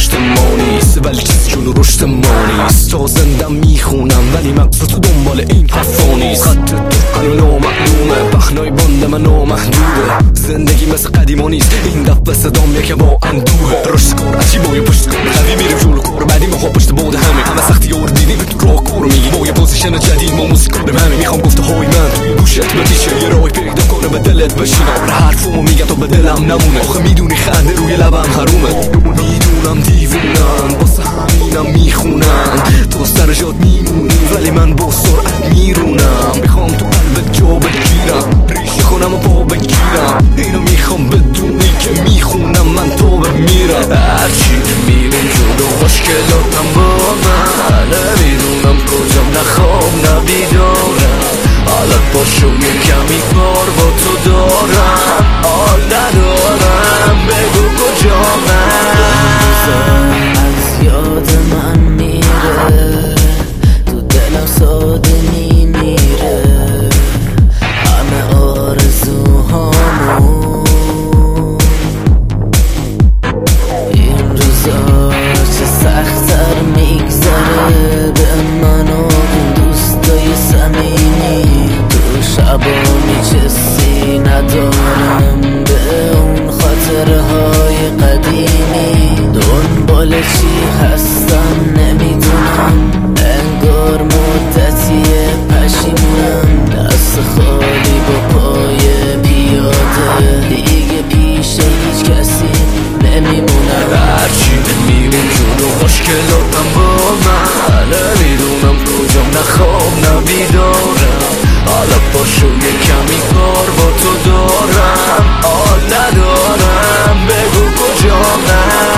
پشت ما نیست، ولی چیزی جلو رشد ما نیست. تا زندم میخونم ولی مغز تو دنبال این حرفا نیست. خط دقن و نامعلومه، بخنای باند من نامحدوده. زندگی مثل قدیما نیست، این دفعه صدام یکه با اندوه. رشد کار عجیب با یه پشت کار قوی میریم جلو کار بعدی ما پشت باد همه سختی ها رو دیدیم تو راه کار میگی با یه پوزیشن جدید ما موزیک کنیم همه. میخوام گفته های من توی گوشت بپیشه، یه راهی پیدا کنه به دلت بشینم. حرفمو میگم تا به دلم نمونه، آخه میدونی خنده روی لبم حرومه. میدونم دیوونن واسه همینم میخونن تو سر جات میمونی، ولی من با سرعت میرونم. میخوام تو قلبت جا بگیرم، ریشه کنم و پا بگیرم. اینو میخوام بدونی که میخونم من تو بمیرم. هرچی میریم جلو مشکلاتم با من، نمیدونم کجام، نه خواب نه بیدارم. حالا پاشو یه کمی کار با تو دارم، حال ندارم بگو کجامم. از یاد من میره، تو دلم ساده میمیره همه آرزوهامون. این روزا چه سخت‌تر میگذره به من و اون دوستای صمیمی. تو شبا میچسی ندارم به اون خاطره های قدیمی. دنبال چی هستم نمیدونم، انگار مدتیه پشیمونم. دست خالی با پای پیاده، دیگه پیش هیچ کسی نمیمونم. هرچی میریم جلو مشکلاتم با من، نمیدونم کجام، نه خواب نه بیدارم. حالا پاشو یه کمی کار با تو دارم، حال ندارم بگو کجامم.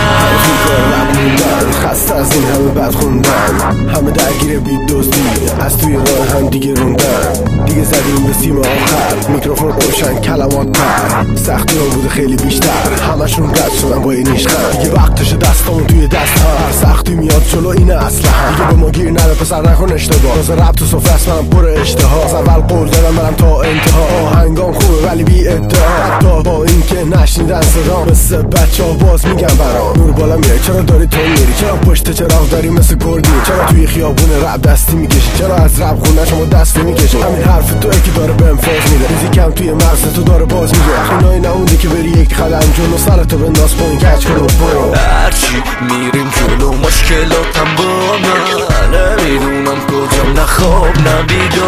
خسته از این همه بد خوندن، همه درگیر بی دوستی، از توی راه هم دیگه روندن. دیگه زدیم به سیم آخر، میکروفون روشن کلمات پر. سختی ها بوده خیلی بیشتر، همشون رد شدن با این عشقم. دیگه وقتش دستامون توی دست هم، هر سختی میاد جلو این اصلا. دیگه به ما گیر نده پسر نکن اشتباه، روز رب تو صفر است منم پر اشتها. از اول قول دادم برم تا انتها، آهنگام خوبه ولی بی ادعا. حتی با این که نشنیدن صدام، مثل بچه ها باز میگم برام. نور بالا میای چرا داری تو میری، چرا پشت چراغ داری مثل گردی، چرا توی خیابون رب دستی میکشی، چرا از رب خونه شما دستی میکشی. همین حرف توئه که داره بهم فاز میده، موزیکم توی مغز تو داره باز میده. اینایی نمونده که بری یک قدم جلو، سرتو بنداز پایین کج کن و برو. هرچی میریم جلو مشکلاتم با من، نمیدونم کجام، نه خواب نه بیدار.